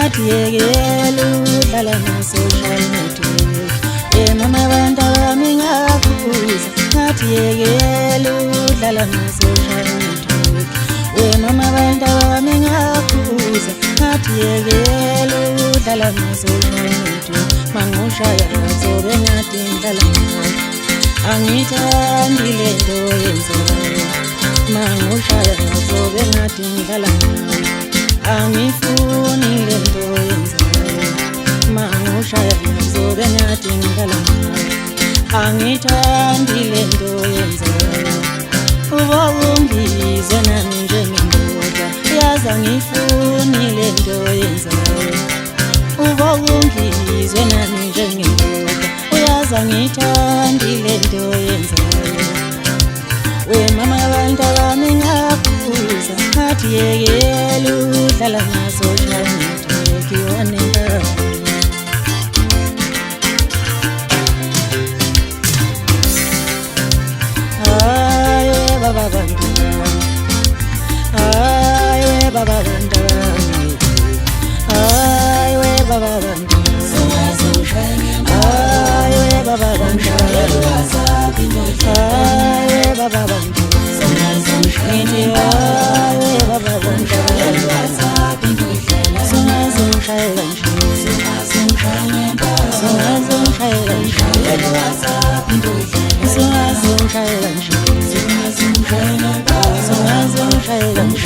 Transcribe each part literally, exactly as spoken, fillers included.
ngathi yekela udlala ama-social network. Eh mama bantwami ngiyakuzwa ngathi yekela udlala ama-social network. Eh mama bantwami ngiyakuzwa ngathi yekela udlala ama-social network. Mangushaya zobe ngathi ngidlala ngawe, angithandi lento oyenzayo. Mangushaya zobe ngathi ngidlala ngawe, angifuni lento oyenzayo. Mangushaya zobe ngathi ngidlala ngawe, angithandi lento oyenzayo. Uba ungizwe nami njengendoda, yazi angifuni lento oyenzayo. Uba ungizwe nami njengendoda, uyazi angithandi lento oyenzayo. We mama bantwami ngiyakuzwa ngathi yekela udlala ama-social network wanengane. Hayi we baba bantwami, hayi we baba bantwami, hayi we baba bantwami, hayi we baba bantwami, hayi we baba bantwami, ngithi hayi we baba bantwami, singazongishayela nje, singazongishayela nje, singazongishayela nje, singazongishayela nje,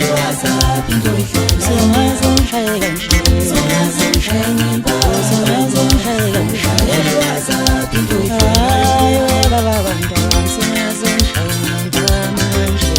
singazongishayela nje, singazongishayela nje, hayi we baba bantwami, singazongishayela manje.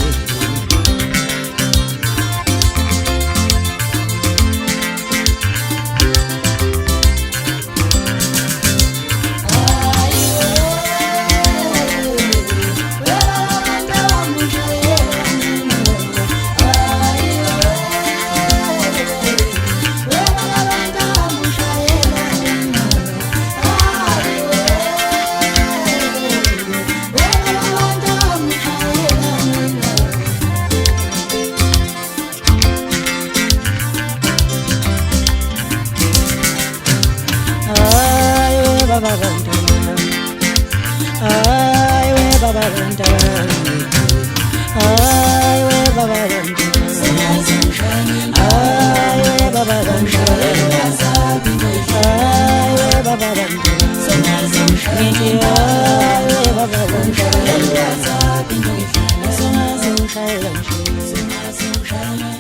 Baba bantwami, hayi we baba bantwami, hayi we baba bantwami, hayi we baba bantwami, hayi we baba bantwami, ngithi hayi we baba bantwami, singazongishayela nje.